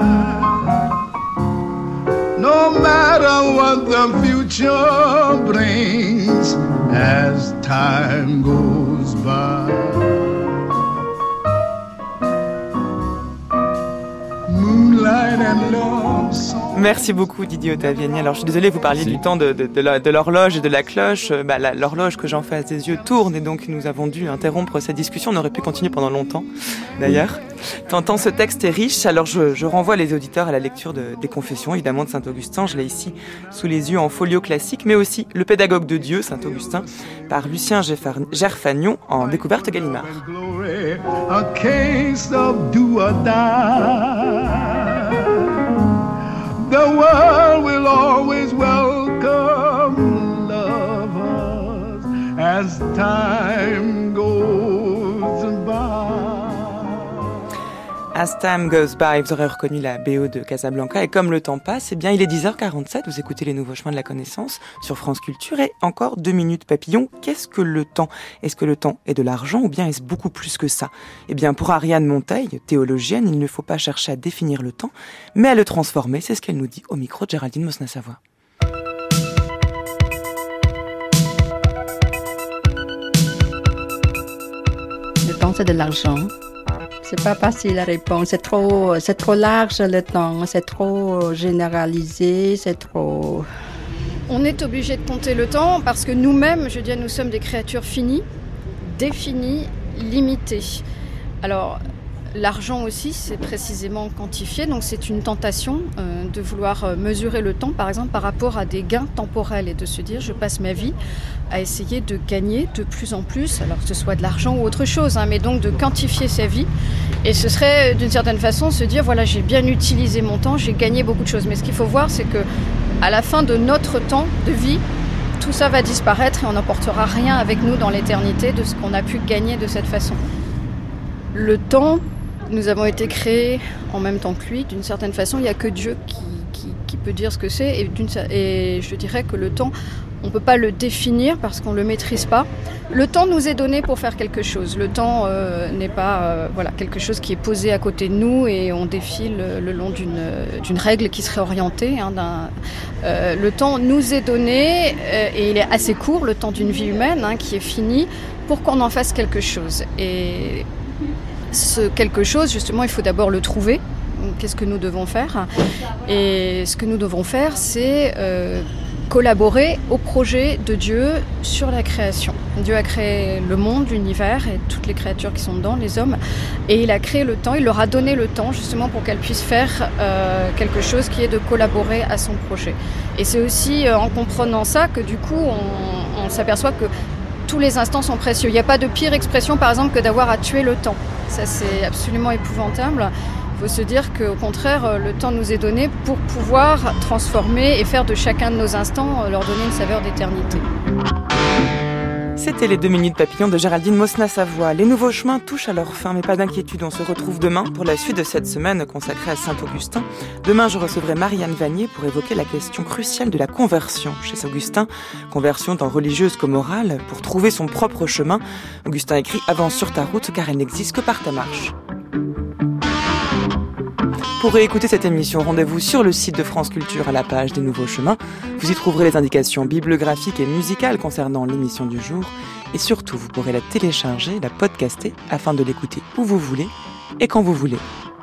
No matter what the future brings as time goes by. Moonlight and love song. Merci beaucoup Didier Ottaviani. Alors je suis désolée, vous parliez Merci. du temps de, de, de, la, de l'horloge et de la cloche. Bah, la, l'horloge que j'en face des yeux tourne et donc nous avons dû interrompre cette discussion. On aurait pu continuer pendant longtemps d'ailleurs. Oui. Tant, tant ce texte est riche, alors je, je renvoie les auditeurs à la lecture de, des Confessions évidemment de Saint-Augustin. Je l'ai ici sous les yeux en folio classique, mais aussi Le Pédagogue de Dieu, Saint-Augustin, par Lucien Gerfagnon en découverte Gallimard. The world will always welcome lovers as time goes by. As Time Goes By, vous aurez reconnu la B O de Casablanca. Et comme le temps passe, eh bien, il est dix heures quarante-sept. Vous écoutez Les Nouveaux Chemins de la Connaissance sur France Culture. Et encore deux minutes papillon. Qu'est-ce que le temps ? Est-ce que le temps est de l'argent ou bien est-ce beaucoup plus que ça ? Eh bien, pour Ariane Monteil, théologienne, il ne faut pas chercher à définir le temps, mais à le transformer. C'est ce qu'elle nous dit au micro de Géraldine Mosna-Savoie. Le temps, c'est de l'argent. C'est pas facile à répondre. C'est trop, c'est trop large le temps. C'est trop généralisé. C'est trop. On est obligé de compter le temps parce que nous-mêmes, je veux dire, nous sommes des créatures finies, définies, limitées. Alors, l'argent aussi, c'est précisément quantifié. Donc, c'est une tentation euh, de vouloir mesurer le temps, par exemple, par rapport à des gains temporels et de se dire, je passe ma vie à essayer de gagner de plus en plus, alors que ce soit de l'argent ou autre chose, hein, mais donc de quantifier sa vie. Et ce serait, d'une certaine façon, se dire, voilà, j'ai bien utilisé mon temps, j'ai gagné beaucoup de choses. Mais ce qu'il faut voir, c'est que à la fin de notre temps de vie, tout ça va disparaître et on n'emportera rien avec nous dans l'éternité de ce qu'on a pu gagner de cette façon. Le temps, nous avons été créés en même temps que lui. D'une certaine façon, il n'y a que Dieu qui, qui, qui peut dire ce que c'est. Et, d'une, et je dirais que le temps, on ne peut pas le définir parce qu'on ne le maîtrise pas. Le temps nous est donné pour faire quelque chose. Le temps euh, n'est pas euh, voilà, quelque chose qui est posé à côté de nous et on défile le long d'une, d'une règle qui serait orientée. Hein, d'un, euh, le temps nous est donné euh, et il est assez court, le temps d'une vie humaine hein, qui est fini, pour qu'on en fasse quelque chose. Et ce quelque chose, justement, il faut d'abord le trouver. Qu'est-ce que nous devons faire ? Et ce que nous devons faire, c'est... Euh, collaborer au projet de Dieu sur la création. Dieu a créé le monde, l'univers et toutes les créatures qui sont dedans, les hommes, et il a créé le temps, il leur a donné le temps justement pour qu'elles puissent faire euh, quelque chose qui est de collaborer à son projet. Et c'est aussi euh, en comprenant ça que du coup on, on s'aperçoit que tous les instants sont précieux. Il n'y a pas de pire expression par exemple que d'avoir à tuer le temps. Ça c'est absolument épouvantable. Il faut se dire qu'au contraire, le temps nous est donné pour pouvoir transformer et faire de chacun de nos instants, leur donner une saveur d'éternité. C'était les deux minutes papillons de Géraldine Mosna-Savoie. Les nouveaux chemins touchent à leur fin, mais pas d'inquiétude, on se retrouve demain pour la suite de cette semaine consacrée à Saint-Augustin. Demain, je recevrai Marianne Vanier pour évoquer la question cruciale de la conversion chez Augustin. Conversion tant religieuse que morale, pour trouver son propre chemin. Augustin écrit « Avance sur ta route car elle n'existe que par ta marche ». Pour réécouter cette émission, rendez-vous sur le site de France Culture à la page des Nouveaux Chemins. Vous y trouverez les indications bibliographiques et musicales concernant l'émission du jour. Et surtout, vous pourrez la télécharger, la podcaster, afin de l'écouter où vous voulez et quand vous voulez.